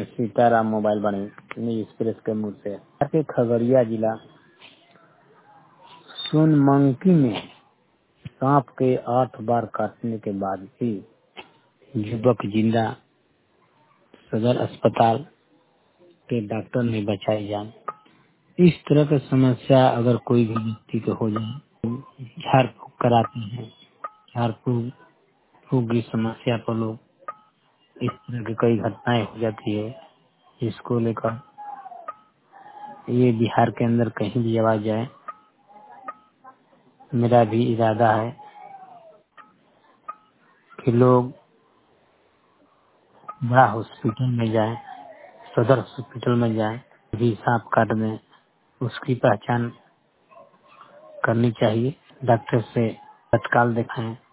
Sitaram mobile बने news express के मुंह से के खगड़िया जिला सोनमंकी में सांप के 8 बार काटने के बाद भी युवक जिंदा, सदर अस्पताल के डॉक्टर ने बचाई जान। इस तरह की समस्या अगर कोई भी व्यक्ति को हो जाए, झाड़ फूक कराते हैं। झाड़ फूक की समस्या पर लोग इस तरह की कई घटनाएं हो जाती है। इसको लेकर ये बिहार के अंदर कहीं भी आवाज जाए, मेरा भी इरादा है कि लोग बड़ा हॉस्पिटल में जाएं, सदर हॉस्पिटल में जाएं, भी सांप काट में उसकी पहचान करनी चाहिए, डॉक्टर से तत्काल दिखाएं।